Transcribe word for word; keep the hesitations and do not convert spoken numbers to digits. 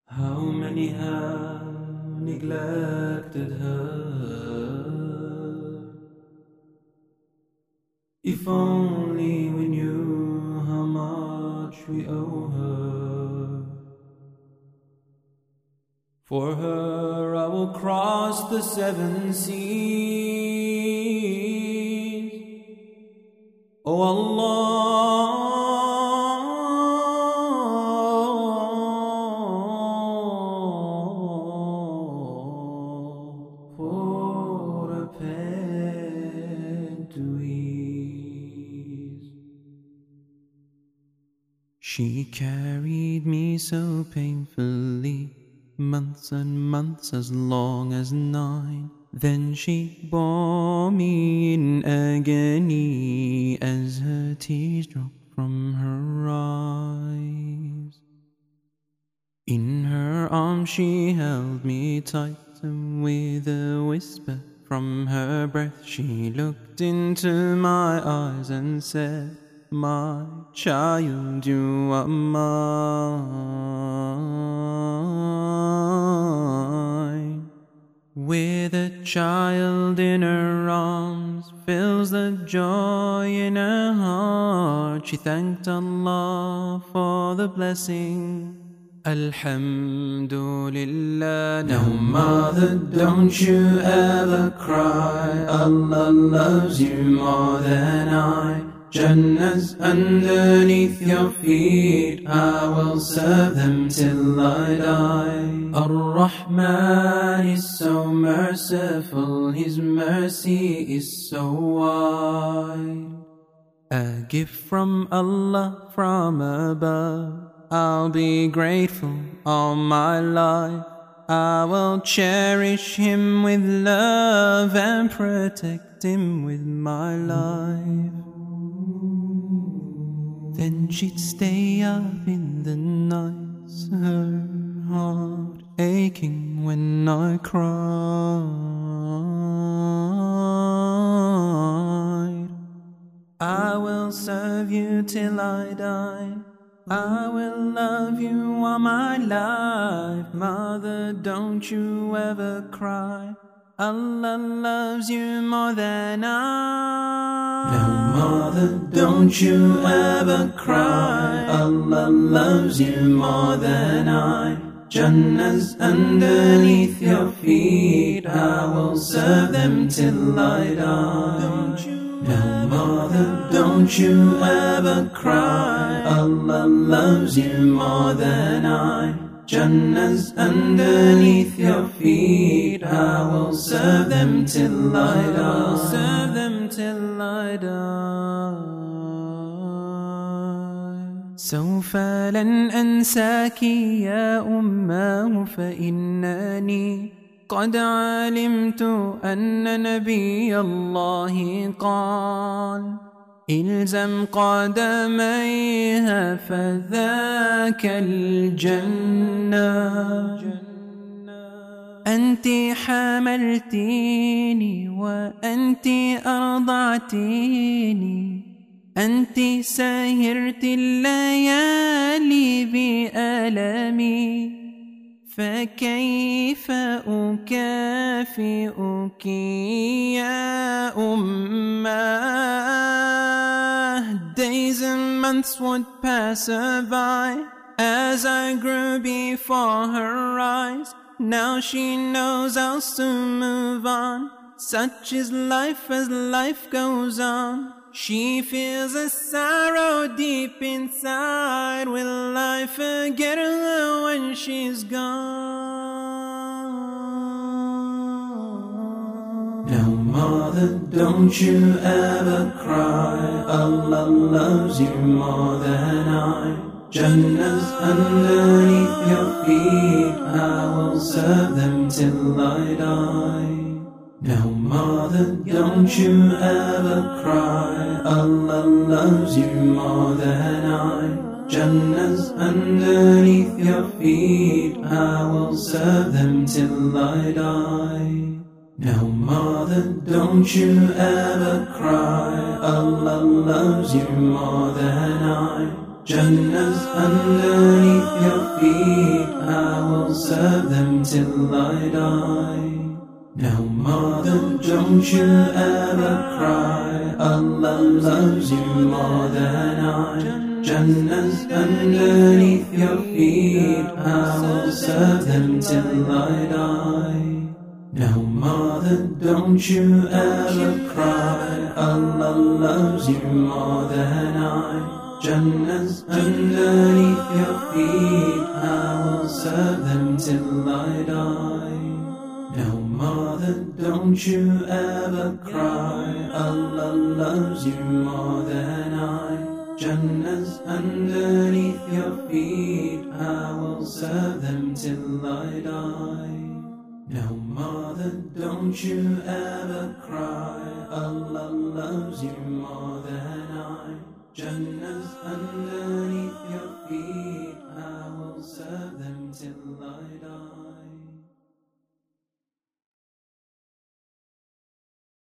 How many have neglected her? If only we knew how much we owe her. For her I will cross the seven seas. O Allah, for a pen to ease. She carried me so painfully, months and months, as long as nine. Then she bore me in agony as her tears dropped from her eyes. In her arms she held me tight, and with a whisper from her breath she looked into my eyes and said, "My child, you are mine." With a child in her arms fills the joy in her heart. She thanked Allah for the blessing. Alhamdulillah. Now mother, don't you ever cry. Allah loves you more than I. Jannah's underneath your feet, I will serve them till I die. Ar-Rahman is so merciful, His mercy is so wide. A gift from Allah from above, I'll be grateful all my life. I will cherish him with love and protect him with my life. Then she'd stay up in the nights, her heart aching when I cried. I will serve you till I die. I will love you all my life. Mother, don't you ever cry. Allah loves you more than I. Now mother, don't you ever cry. Allah loves you more than I. Jannah's underneath your feet, I will serve them till I die. Don't you now mother, don't you ever cry. Allah loves you more than I. Jannah's underneath your feet, I will serve them till I die. Serve them till I die. سوف لن أنساك يا أماه، فإنني قد علمت أن نبي الله قال: إلزم قدميها فذاك الجنة. أنت حملتيني وأنت أرضعتيني، أنت سهرت الليالي بألمي، فكيف أكافئك يا أماه. Days and months would pass her by as I grew before her eyes. Now she knows I'll soon move on. Such is life as life goes on. She feels a sorrow deep inside. Will I forget her when she's gone? Now mother, don't you ever cry. Allah loves you more than I. Jannah's underneath your feet, I will serve them till I die. Now mother, don't you ever cry. Allah loves you more than I. Jannah's underneath your feet, I will serve them till I die. Now mother, don't you ever cry. Allah loves you more than I. Jannah's underneath your feet, I will serve them till I die. Now mother, don't you ever cry, Allah loves you more than I. Jannah's underneath your feet, I will serve them till I die. Now mother, don't you ever cry, Allah loves you more than I. Jannah's underneath your feet, I will serve them till I die. Now mother, don't you ever cry, Allah loves you more than I. Jannah's underneath your feet, I will serve them till I die. Now mother, don't you ever cry, Allah loves you more than I. Jannah's underneath your feet, I will serve